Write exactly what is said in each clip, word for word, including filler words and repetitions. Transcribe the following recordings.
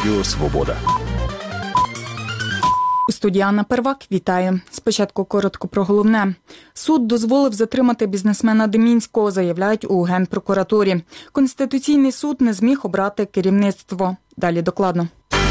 Радіо Свобода. У студії Анна Первак. Вітаю. Спочатку коротко про головне. Суд дозволив затримати бізнесмена Демінського, заявляють у Генпрокуратурі. Конституційний суд не зміг обрати керівництво. Далі докладно.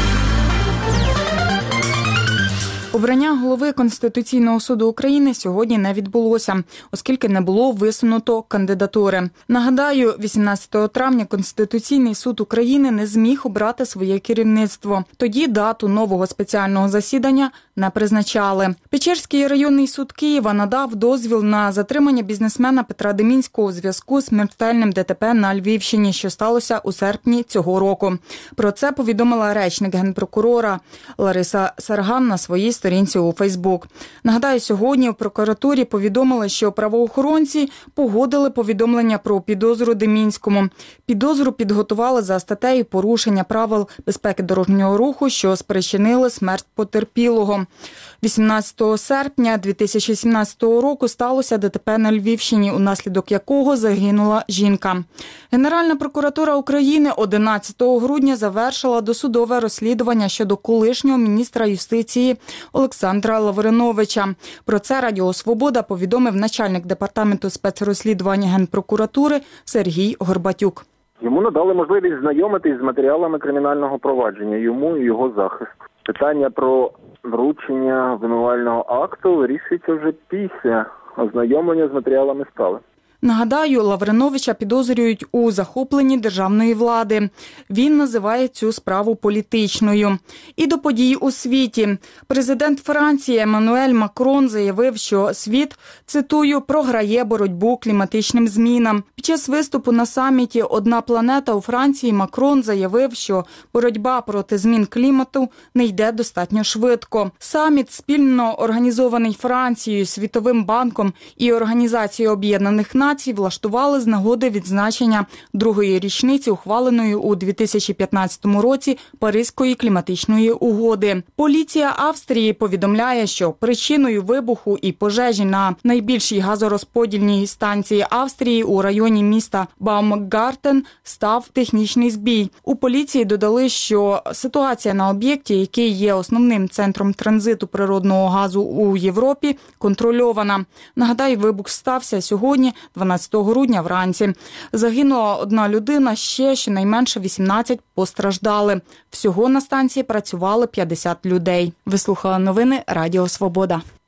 Обрання голови Конституційного суду України сьогодні не відбулося, оскільки не було висунуто кандидатури. Нагадаю, вісімнадцятого травня Конституційний суд України не зміг обрати своє керівництво. Тоді дату нового спеціального засідання не призначали. Печерський районний суд Києва надав дозвіл на затримання бізнесмена Петра Демінського у зв'язку з смертельним ДТП на Львівщині, що сталося у серпні цього року. Про це повідомила речник Генпрокурора Лариса Сарган на своїй сторінці у Фейсбук. Нагадаю, сьогодні у прокуратурі повідомили, що правоохоронці погодили повідомлення про підозру Демінському. Підозру підготували за статтею порушення правил безпеки дорожнього руху, що спричинили смерть потерпілого. вісімнадцятого серпня дві тисячі сімнадцятого року сталося ДТП на Львівщині, унаслідок якого загинула жінка. Генеральна прокуратура України одинадцятого грудня завершила досудове розслідування щодо колишнього міністра юстиції Олександра Лавриновича. Про це Радіо Свобода повідомив начальник департаменту спецрозслідування Генпрокуратури Сергій Горбатюк. Йому надали можливість знайомитись з матеріалами кримінального провадження, йому і його захист. Питання про вручення обвинувального акту вирішується вже після ознайомлення з матеріалами справи. Нагадаю, Лавриновича підозрюють у захопленні державної влади. Він називає цю справу політичною. І до подій у світі. Президент Франції Еммануель Макрон заявив, що світ, цитую, програє боротьбу кліматичним змінам. Під час виступу на саміті «Одна планета» у Франції Макрон заявив, що боротьба проти змін клімату не йде достатньо швидко. Саміт, спільно організований Францією, Світовим банком і Організацією Об'єднаних Націй, влаштували з нагоди відзначення другої річниці ухваленої у дві тисячі п'ятнадцятому році Паризької кліматичної угоди. Поліція Австрії повідомляє, що причиною вибуху і пожежі на найбільшій газорозподільній станції Австрії у районі міста Баумгартен став технічний збій. У поліції додали, що ситуація на об'єкті, який є основним центром транзиту природного газу у Європі, контрольована. Нагадаю, вибух стався сьогодні, дванадцятого грудня вранці. Загинула одна людина, ще щонайменше вісімнадцять постраждали. Всього на станції працювали п'ятдесят людей. Ви слухали новини Радіо Свобода.